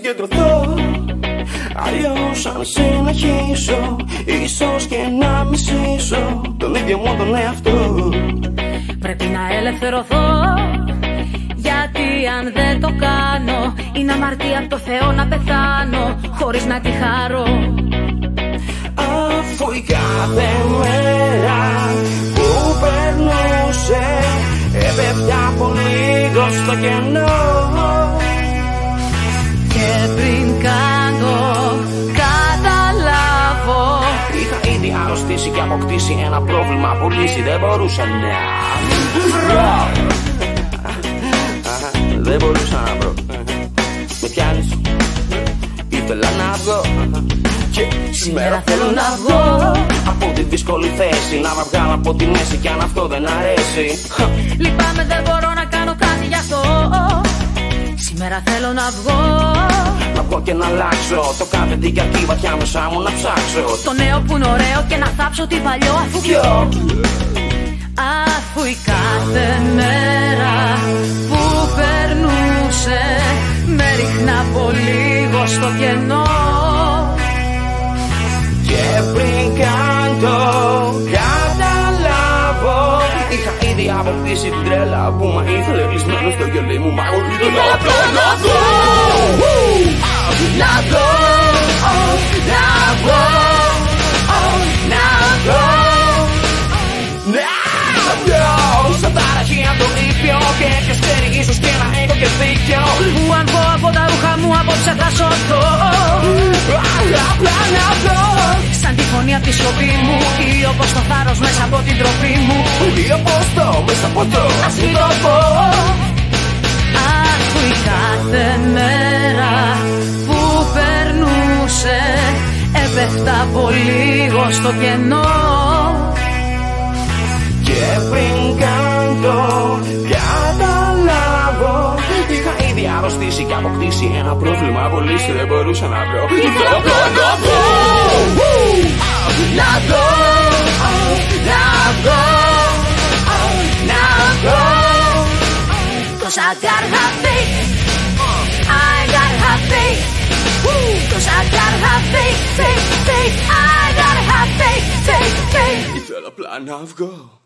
συγκεντρωθώ. Αλλιώς αν συνεχίσω, ίσως και να μισήσω τον ίδιο μου τον εαυτό. Πρέπει να ελευθερωθώ, γιατί αν δεν το κάνω είναι αμαρτία από το Θεό να πεθάνω χωρίς να τη χαρώ. Αφού η κάθε μέρα που περνούσε έπεφτε από λίγο στο κενό, και πριν κάνω καταλάβω είχα ήδη αρρωστήσει και αποκτήσει ένα πρόβλημα που λύση δεν μπορούσα να βρω. Δεν μπορούσα να βρω. Με πιάνεις, ήθελα να βγω. Και σήμερα θέλω να βγω από τη δύσκολη θέση, να με βγάλω από τη μέση κι αν αυτό δεν αρέσει. Λυπάμαι, δεν μπορώ να κάνω κάτι γι' αυτό. Σήμερα θέλω να βγω. Να βγω και να αλλάξω το κάθε τι γιατί βαθιά μέσα μου να ψάξω το νέο που είναι ωραίο και να θάψω τι παλιό. Αφού ποιο? Αφού η κάθε μέρα που περνούσε με ρίχνα από λίγο στο κενό, και πριν καν το καταλάβω είχα ήδη αποκτήσει την τρέλα που με ήθελε κλεισμένο στο γελί μου. Μα εγώ ήθελα απλά να βγω. Να βγω, να βγω, να βγω, να βγω. Σαν ταραχή από το ήπιο και ποιος ξέρει ίσως και να έχω και δίκιο. Που αν πω από τα ρούχα μου απόψε θα σωθώ. Απλά να βγω. Σαν τη φωνή απ' τη σιωπή μου ή όπως το θάρρος μέσα από την τροπή μου ή όπως το μέσα από το ας μην το πω. Αφού η κάθε μέρα που περνούσε έπεφτα από λίγο στο κενό, και πριν καν το καταλάβω είχα ήδη αρρωστήσει και αποκτήσει ένα πρόβλημα που λύση δεν μπορούσα να βρω. Ήθελα απλά να βγω. Να βγω, να βγω, να βγω. 'Cause I gotta have faith, I gotta have faith, 'cause I gotta have faith, faith, faith, I gotta have faith, faith, faith. Ήθελα απλά να βγω.